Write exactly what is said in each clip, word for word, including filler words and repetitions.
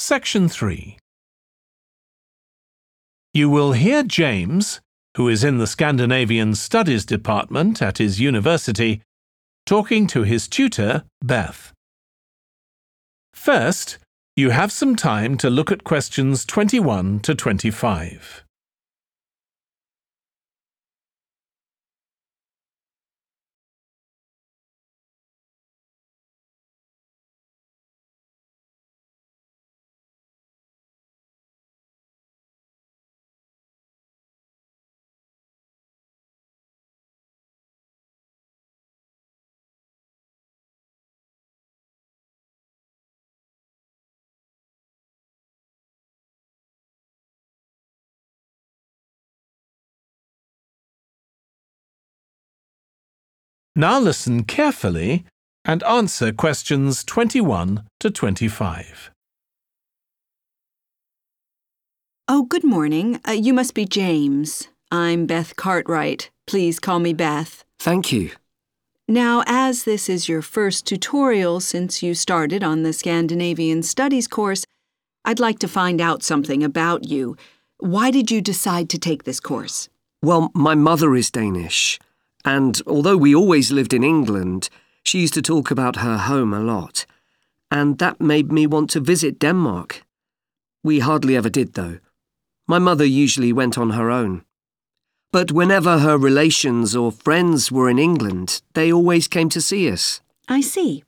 Section three. You will hear James, who is in the Scandinavian Studies department at his university, talking to his tutor, Beth. First, you have some time to look at questions twenty-one to twenty-five. Now listen carefully and answer questions twenty-one to twenty-five. Oh, good morning. Uh, you must be James. I'm Beth Cartwright. Please call me Beth. Thank you. Now, as this is your first tutorial since you started on the Scandinavian Studies course, I'd like to find out something about you. Why did you decide to take this course? Well, my mother is Danish, and although we always lived in England, she used to talk about her home a lot, and that made me want to visit Denmark. We hardly ever did, though. My mother usually went on her own. But whenever her relations or friends were in England, they always came to see us. I see.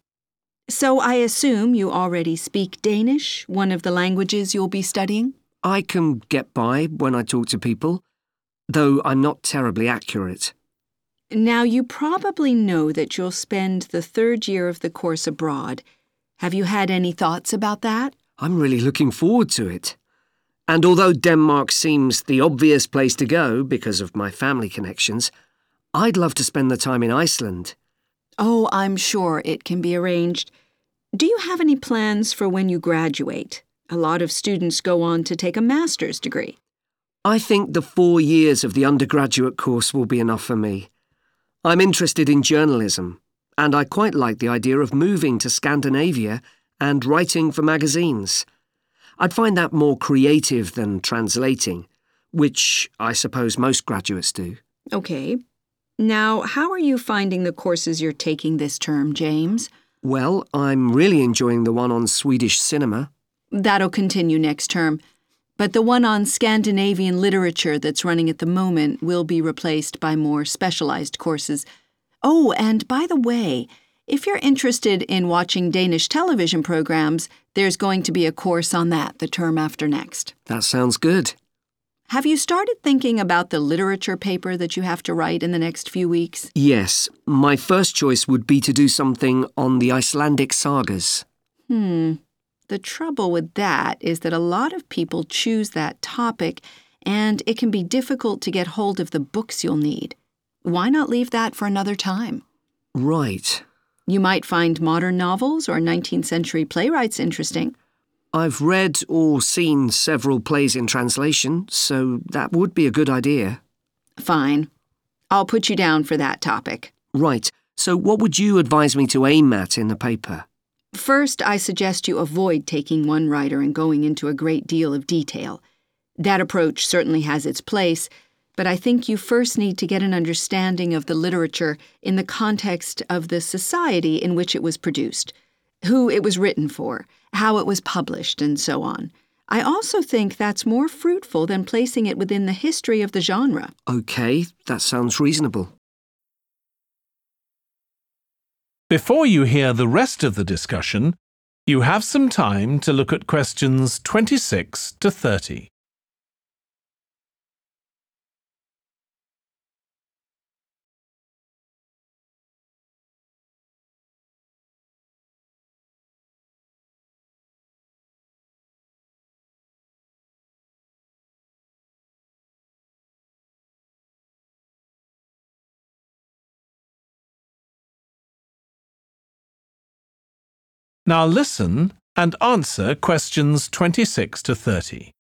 So I assume you already speak Danish, one of the languages you'll be studying? I can get by when I talk to people, though I'm not terribly accurate. Now, you probably know that you'll spend the third year of the course abroad. Have you had any thoughts about that? I'm really looking forward to it. And although Denmark seems the obvious place to go because of my family connections, I'd love to spend the time in Iceland. Oh, I'm sure it can be arranged. Do you have any plans for when you graduate? A lot of students go on to take a master's degree. I think the four years of the undergraduate course will be enough for me. I'm interested in journalism, and I quite like the idea of moving to Scandinavia and writing for magazines. I'd find that more creative than translating, which I suppose most graduates do. Okay. Now, how are you finding the courses you're taking this term, James? Well, I'm really enjoying the one on Swedish cinema. That'll continue next term. But the one on Scandinavian literature that's running at the moment will be replaced by more specialized courses. Oh, and by the way, if you're interested in watching Danish television programs, there's going to be a course on that the term after next. That sounds good. Have you started thinking about the literature paper that you have to write in the next few weeks? Yes, my first choice would be to do something on the Icelandic sagas. Hmm. The trouble with that is that a lot of people choose that topic, and it can be difficult to get hold of the books you'll need. Why not leave that for another time? Right. You might find modern novels or nineteenth century playwrights interesting. I've read or seen several plays in translation, so that would be a good idea. Fine. I'll put you down for that topic. Right. So what would you advise me to aim at in the paper? First, I suggest you avoid taking one writer and going into a great deal of detail. That approach certainly has its place, but I think you first need to get an understanding of the literature in the context of the society in which it was produced, who it was written for, how it was published, and so on. I also think that's more fruitful than placing it within the history of the genre. Okay, that sounds reasonable. Before you hear the rest of the discussion, you have some time to look at questions twenty-six to thirty. Now listen and answer questions twenty-six to thirty.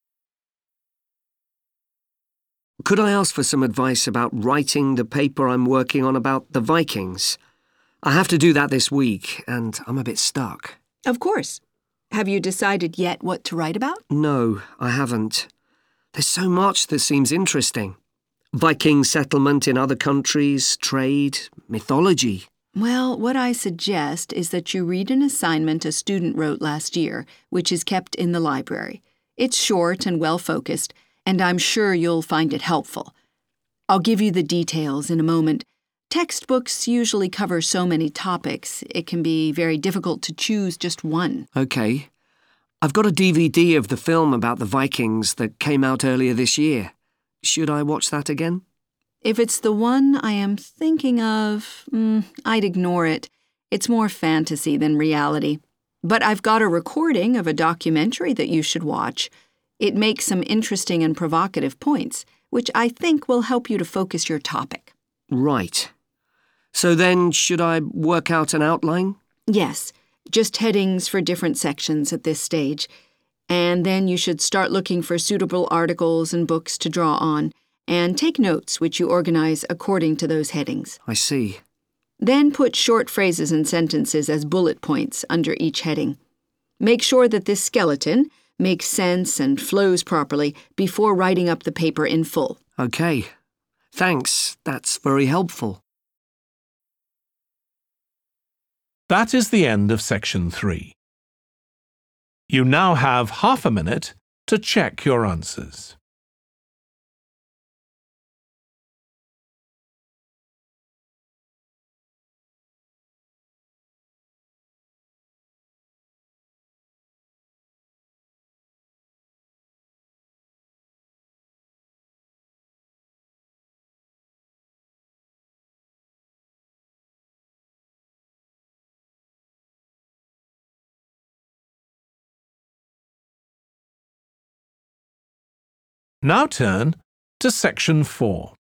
Could I ask for some advice about writing the paper I'm working on about the Vikings? I have to do that this week, and I'm a bit stuck. Of course. Have you decided yet what to write about? No, I haven't. There's so much that seems interesting. Viking settlement in other countries, trade, mythology. Well, what I suggest is that you read an assignment a student wrote last year, which is kept in the library. It's short and well-focused, and I'm sure you'll find it helpful. I'll give you the details in a moment. Textbooks usually cover so many topics, it can be very difficult to choose just one. Okay. I've got a D V D of the film about the Vikings that came out earlier this year. Should I watch that again? If it's the one I am thinking of, mm, I'd ignore it. It's more fantasy than reality. But I've got a recording of a documentary that you should watch. It makes some interesting and provocative points, which I think will help you to focus your topic. Right. So then, should I work out an outline? Yes, just headings for different sections at this stage. And then you should start looking for suitable articles and books to draw on, and take notes which you organize according to those headings. I see. Then put short phrases and sentences as bullet points under each heading. Make sure that this skeleton makes sense and flows properly before writing up the paper in full. Okay. Thanks. That's very helpful. That is the end of section three. You now have half a minute to check your answers. Now turn to section four.